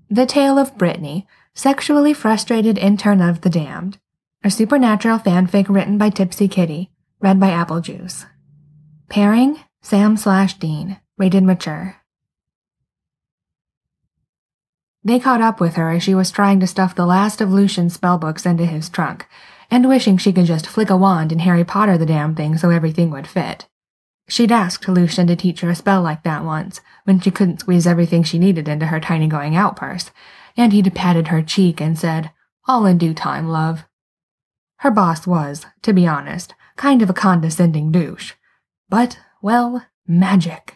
The Tale of Brittany, Sexually Frustrated Intern of the Damned. A supernatural fanfic written by Tipsy Kitty, read by Apple Juice. Pairing, Sam/Dean, rated mature. They caught up with her as she was trying to stuff the last of Lucian's spellbooks into his trunk, and wishing she could just flick a wand and Harry Potter the damn thing so everything would fit. She'd asked Lucian to teach her a spell like that once, when she couldn't squeeze everything she needed into her tiny going-out purse, and he'd patted her cheek and said, "All in due time, love." Her boss was, to be honest, kind of a condescending douche. But, well, magic.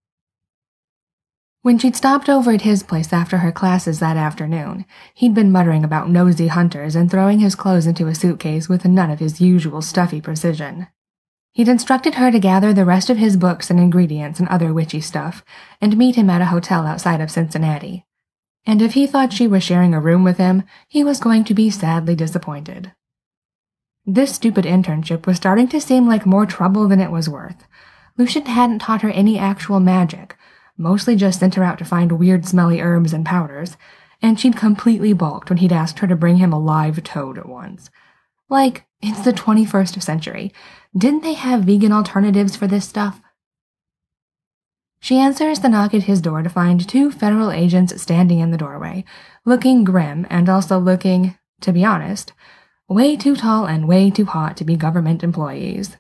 When she'd stopped over at his place after her classes that afternoon, he'd been muttering about nosy hunters and throwing his clothes into a suitcase with none of his usual stuffy precision. He'd instructed her to gather the rest of his books and ingredients and other witchy stuff, and meet him at a hotel outside of Cincinnati. And if he thought she was sharing a room with him, he was going to be sadly disappointed. This stupid internship was starting to seem like more trouble than it was worth. Lucian hadn't taught her any actual magic, mostly just sent her out to find weird smelly herbs and powders, and she'd completely balked when he'd asked her to bring him a live toad at once. Like, it's the 21st century. Didn't they have vegan alternatives for this stuff? She answers the knock at his door to find 2 federal agents standing in the doorway, looking grim and also looking, to be honest, way too tall and way too hot to be government employees.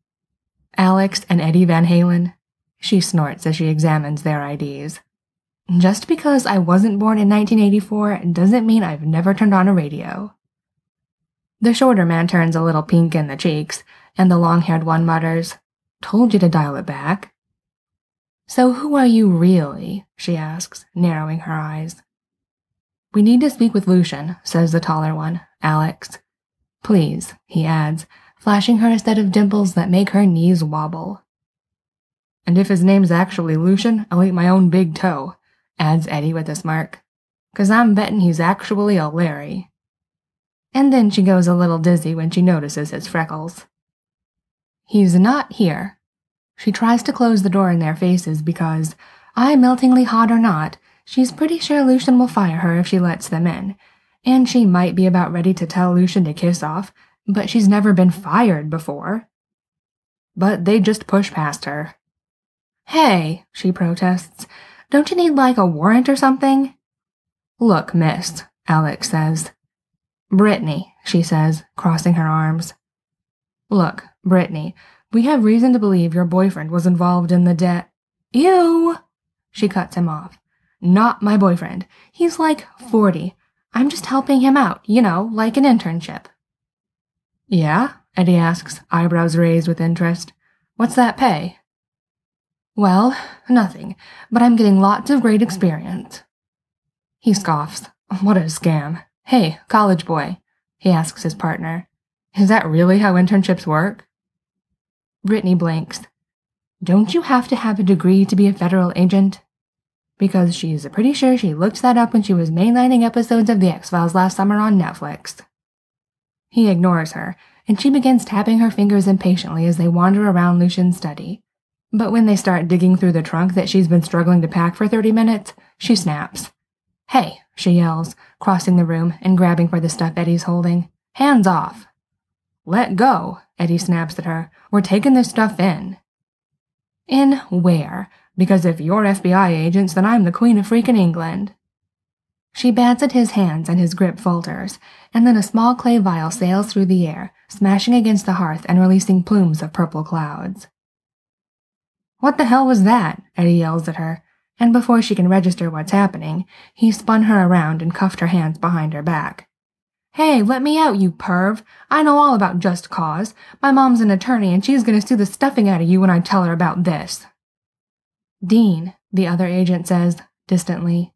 Alex and Eddie Van Halen, she snorts as she examines their IDs. Just because I wasn't born in 1984 doesn't mean I've never turned on a radio. The shorter man turns a little pink in the cheeks, and the long-haired one mutters, "Told you to dial it back." "So who are you really?" she asks, narrowing her eyes. "We need to speak with Lucian," says the taller one, Alex. "Please," he adds, flashing her a set of dimples that make her knees wobble. "And if his name's actually Lucian, I'll eat my own big toe," adds Eddie with a smirk. "'Cause I'm betting he's actually a Larry." And then she goes a little dizzy when she notices his freckles. "He's not here." She tries to close the door in their faces because, eye meltingly hot or not, she's pretty sure Lucian will fire her if she lets them in, and she might be about ready to tell Lucian to kiss off, but she's never been fired before. But they just push past her. "Hey," she protests, "don't you need like a warrant or something?" "Look, miss," Alex says. "Brittany," she says, crossing her arms. "Look, Brittany, we have reason to believe your boyfriend was involved in the Ew! She cuts him off. "Not my boyfriend. He's like 40. I'm just helping him out, you know, like an internship." "Yeah?" Eddie asks, eyebrows raised with interest. "What's that pay?" "Well, nothing, but I'm getting lots of great experience." He scoffs. What a scam. "Hey, college boy," he asks his partner, "is that really how internships work?" Brittany blinks. "Don't you have to have a degree to be a federal agent?" Because she's pretty sure she looked that up when she was mainlining episodes of The X-Files last summer on Netflix. He ignores her, and she begins tapping her fingers impatiently as they wander around Lucian's study. But when they start digging through the trunk that she's been struggling to pack for 30 minutes, she snaps. "Hey," she yells, crossing the room and grabbing for the stuff Eddie's holding. "Hands off." "Let go," Eddie snaps at her. "We're taking this stuff in." "In where? Because if you're FBI agents, then I'm the Queen of freaking England." She bats at his hands and his grip falters, and then a small clay vial sails through the air, smashing against the hearth and releasing plumes of purple clouds. "What the hell was that?" Eddie yells at her, and before she can register what's happening, he spun her around and cuffed her hands behind her back. "Hey, let me out, you perv! I know all about just cause. My mom's an attorney and she's gonna sue the stuffing out of you when I tell her about this." "Dean," the other agent says, distantly.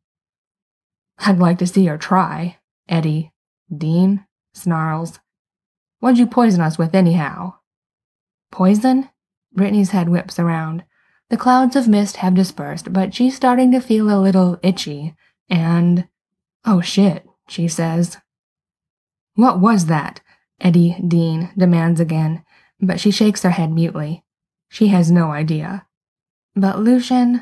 "I'd like to see her try." Eddie, "Dean?" snarls. "What'd you poison us with anyhow?" "Poison?" Brittany's head whips around. The clouds of mist have dispersed, but she's starting to feel a little itchy, and... "Oh shit," she says. "What was that?" Eddie Dean demands again, but she shakes her head mutely. She has no idea. "But Lucian..."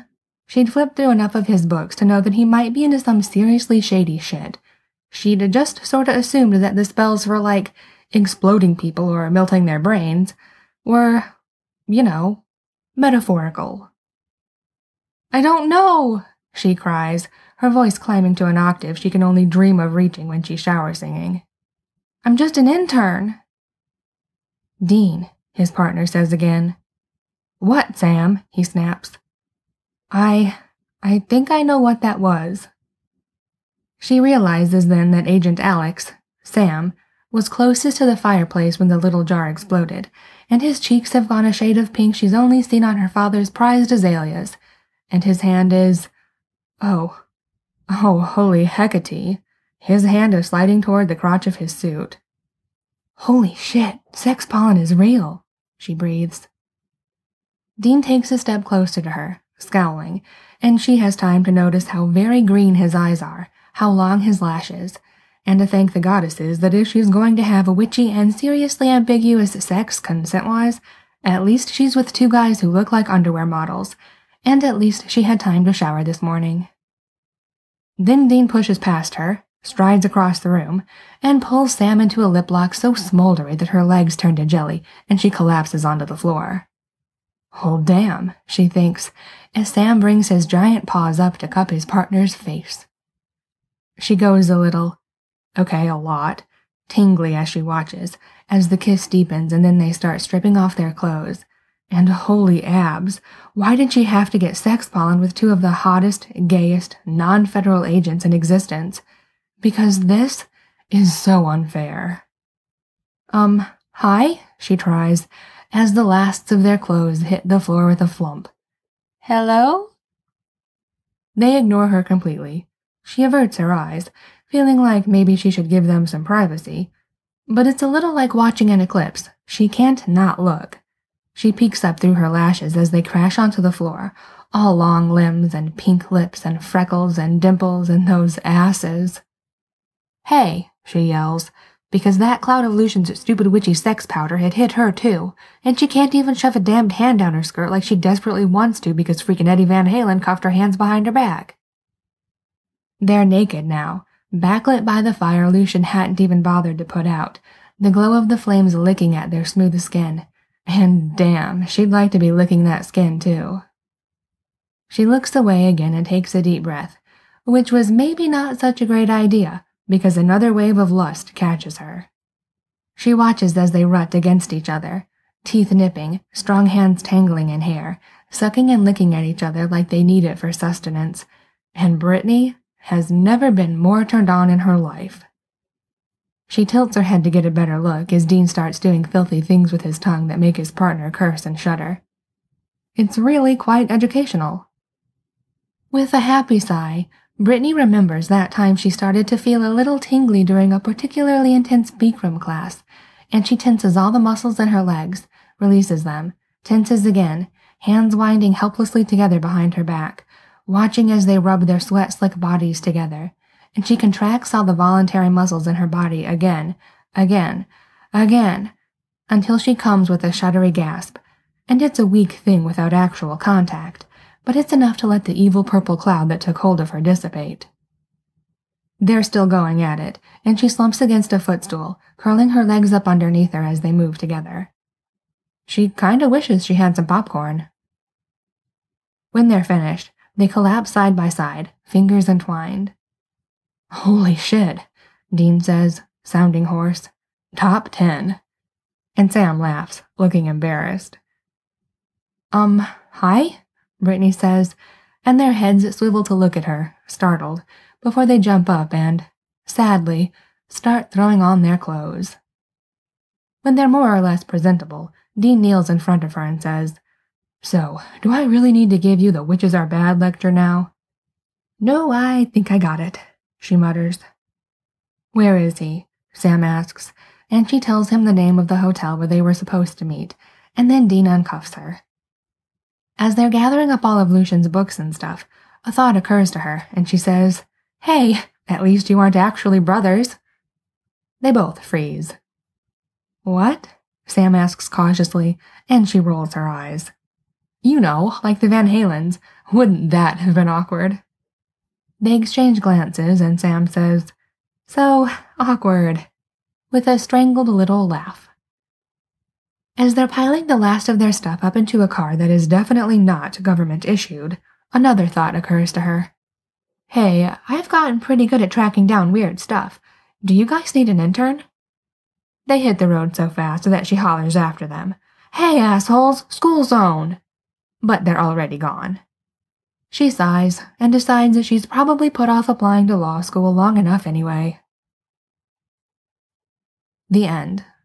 She'd flipped through enough of his books to know that he might be into some seriously shady shit. She'd just sorta assumed that the spells for, like, exploding people or melting their brains were, metaphorical. "I don't know," she cries, her voice climbing to an octave she can only dream of reaching when she's shower singing. "I'm just an intern." "Dean," his partner says again. "What, Sam?" he snaps. I think I know what that was." She realizes then that Agent Alex, Sam, was closest to the fireplace when the little jar exploded, and his cheeks have gone a shade of pink she's only seen on her father's prized azaleas, and his hand is... Oh, holy Hecate. His hand is sliding toward the crotch of his suit. "Holy shit, sex pollen is real," she breathes. Dean takes a step closer to her, scowling, and she has time to notice how very green his eyes are, how long his lashes, and to thank the goddesses that if she's going to have a witchy and seriously ambiguous sex consent-wise, at least she's with two guys who look like underwear models, and at least she had time to shower this morning. Then Dean pushes past her, strides across the room, and pulls Sam into a lip lock so smoldery that her legs turn to jelly and she collapses onto the floor. "Oh, damn," she thinks, as Sam brings his giant paws up to cup his partner's face. She goes a lot, tingly as she watches, as the kiss deepens and then they start stripping off their clothes. And holy abs, why did she have to get sex pollen with two of the hottest, gayest, non-federal agents in existence? Because this is so unfair. Hi, she tries, as the lasts of their clothes hit the floor with a flump. "Hello?" They ignore her completely. She averts her eyes, feeling like maybe she should give them some privacy. But it's a little like watching an eclipse. She can't not look. She peeks up through her lashes as they crash onto the floor, all long limbs and pink lips and freckles and dimples and those asses. "Hey," she yells, because that cloud of Lucian's stupid witchy sex powder had hit her too, and she can't even shove a damned hand down her skirt like she desperately wants to because freaking Eddie Van Halen cuffed her hands behind her back. They're naked now, backlit by the fire Lucian hadn't even bothered to put out, the glow of the flames licking at their smooth skin. And damn, she'd like to be licking that skin too. She looks away again and takes a deep breath, which was maybe not such a great idea, because another wave of lust catches her. She watches as they rut against each other, teeth nipping, strong hands tangling in hair, sucking and licking at each other like they need it for sustenance, and Brittany has never been more turned on in her life. She tilts her head to get a better look as Dean starts doing filthy things with his tongue that make his partner curse and shudder. It's really quite educational. With a happy sigh, Brittany remembers that time she started to feel a little tingly during a particularly intense Bikram class, and she tenses all the muscles in her legs, releases them, tenses again, hands winding helplessly together behind her back, watching as they rub their sweat-slick bodies together, and she contracts all the voluntary muscles in her body again, until she comes with a shuddery gasp, and it's a weak thing without actual contact, but it's enough to let the evil purple cloud that took hold of her dissipate. They're still going at it, and she slumps against a footstool, curling her legs up underneath her as they move together. She kinda wishes she had some popcorn. When they're finished, they collapse side by side, fingers entwined. "Holy shit," Dean says, sounding hoarse. "Top 10. And Sam laughs, looking embarrassed. Hi?" Brittany says, and their heads swivel to look at her, startled, before they jump up and, sadly, start throwing on their clothes. When they're more or less presentable, Dean kneels in front of her and says, "So, do I really need to give you the witches are bad lecture now?" "No, I think I got it," she mutters. "Where is he?" Sam asks, and she tells him the name of the hotel where they were supposed to meet, and then Dean uncuffs her. As they're gathering up all of Lucian's books and stuff, a thought occurs to her, and she says, "Hey, at least you aren't actually brothers." They both freeze. "What?" Sam asks cautiously, and she rolls her eyes. You know, like the Van Halens. Wouldn't that have been awkward? They exchange glances, and Sam says, "So awkward," with a strangled little laugh. As they're piling the last of their stuff up into a car that is definitely not government-issued, another thought occurs to her. "Hey, I've gotten pretty good at tracking down weird stuff. Do you guys need an intern?" They hit the road so fast that she hollers after them, "Hey, assholes, school zone!" But they're already gone. She sighs and decides that she's probably put off applying to law school long enough anyway. The end.